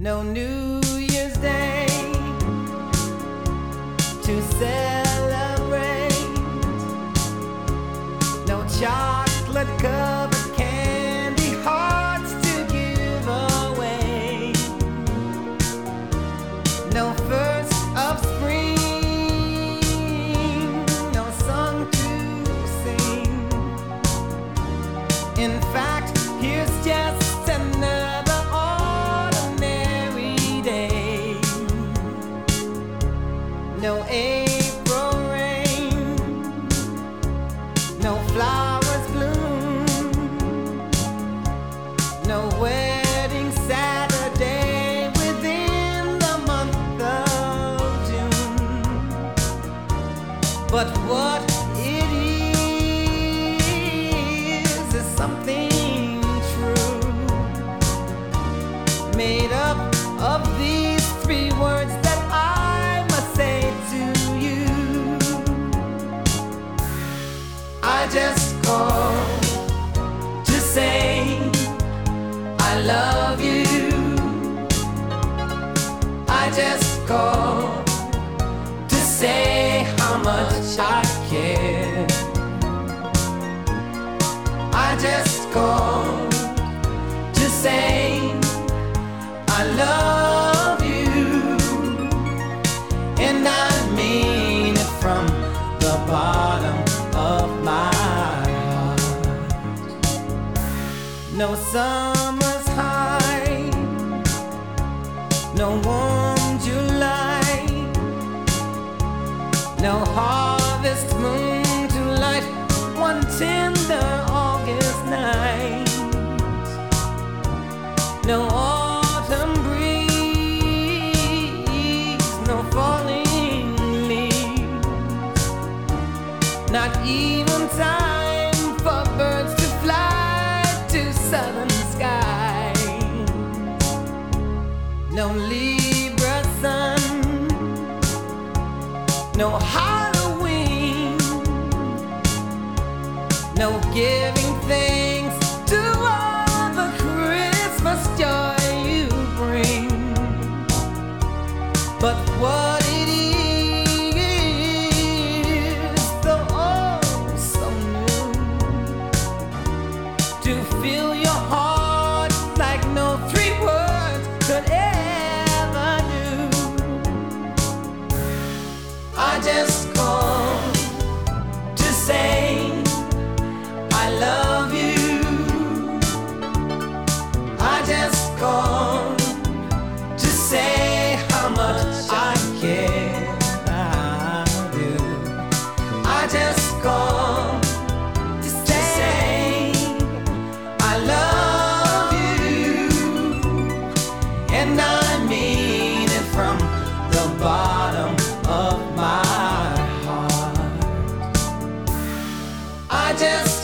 No New Year's Day to celebrate, no chocolate covered candy hearts to give away, no first of spring, no song to sing. In fact, here's just another ordinary day. No April rain, no flowers bloom, no wedding Saturday within the month of June. But what it is something true, made up of these three words that I must say to you. I just called to say I love you. I just called to say how much I care. I just called to say I love you, and I mean it from the bottom of my heart. No summer's high, no warm July, no harvest moon to light one tender August night, no autumn breeze, no falling leaves, not even time for birds to fly to southern skies, no Libra sun, no Halloween, no giving thanks to all the Christmas joy you bring. But what it is, though oh so new, to fill your heart like no three words could ever do. I just called to say I love you. I just called to say how much I care. I do. I just called to say I love you, and I mean it from the bottom of my heart. I just